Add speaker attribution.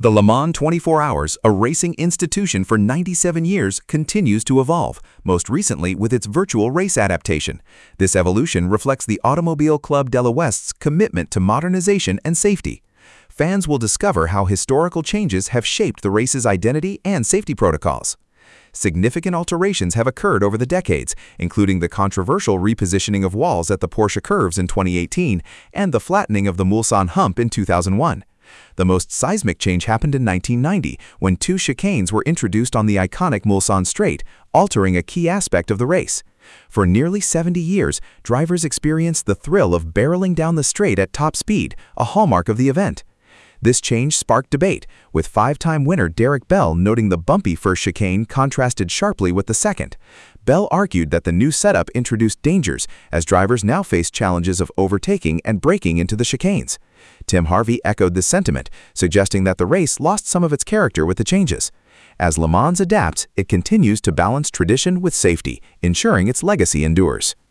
Speaker 1: The Le Mans 24 Hours, a racing institution for 97 years, continues to evolve, most recently with its virtual race adaptation. This evolution reflects the Automobile Club de l'Ouest's commitment to modernization and safety. Fans will discover how historical changes have shaped the race's identity and safety protocols. Significant alterations have occurred over the decades, including the controversial repositioning of walls at the Porsche curves in 2018 and the flattening of the Mulsanne hump in 2001. The most seismic change happened in 1990 when two chicanes were introduced on the iconic Mulsanne straight, altering a key aspect of the race. For nearly 70 years, drivers experienced the thrill of barreling down the straight at top speed, a hallmark of the event. This change sparked debate, with five-time winner Derek Bell noting the bumpy first chicane contrasted sharply with the second. Bell argued that the new setup introduced dangers, as drivers now face challenges of overtaking and braking into the chicanes. Tim Harvey echoed this sentiment, suggesting that the race lost some of its character with the changes. As Le Mans adapts, it continues to balance tradition with safety, ensuring its legacy endures.